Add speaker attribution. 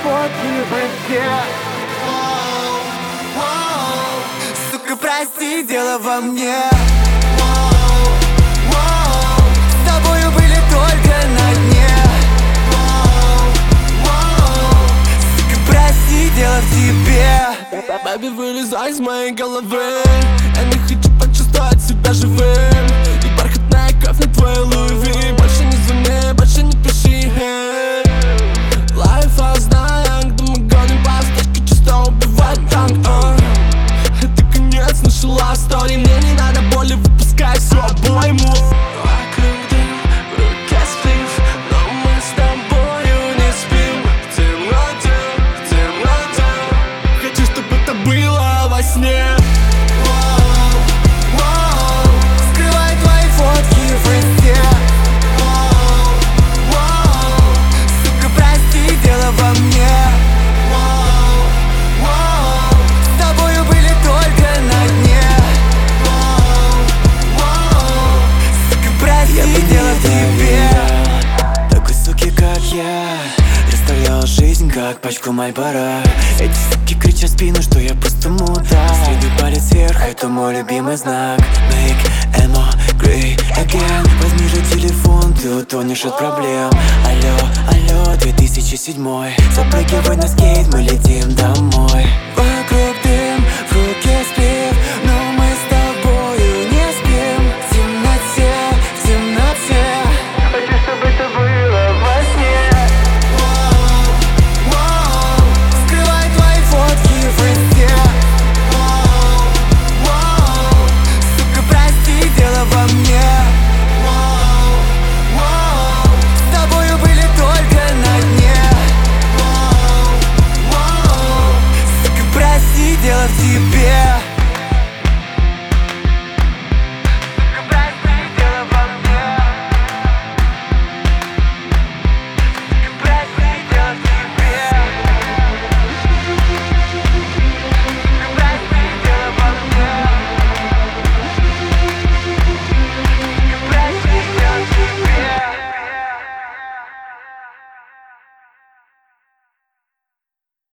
Speaker 1: фотки в инсте.
Speaker 2: Сука, прости, дело во мне. С тобою были только на дне. Сука, прости, дело в тебе.
Speaker 3: Бэби, вылезай из моей головы. Я не хочу почувствовать себя живым. И бархатная кровь на твоей Луи. Больше не звони, больше не пиши. Life I знаю, где мы гоним по стежке, чисто убивать танк. Это конец нашей love story. Мне не надо боли, выпускай всю обойму. Вокруг дым, в руке сплив, но мы с тобою не спим. В темноте, в темноте. Хочу, чтобы это было во сне.
Speaker 2: Скрывай твои фотки в инсте. Сука, прости, дело во мне. С тобою были только на дне. Сука, прости, дело в тебе. Такой суки, как я, расставлял жизнь, как пачку Мальборо. Эти суки кричат в спину, что я просто мудак. Средний палец вверх, это мой любимый знак. Make emo great again. Возьми же телефон, ты утонешь от проблем. Алло, алло, 2007. Запрыгивай на скейт, мы летим домой.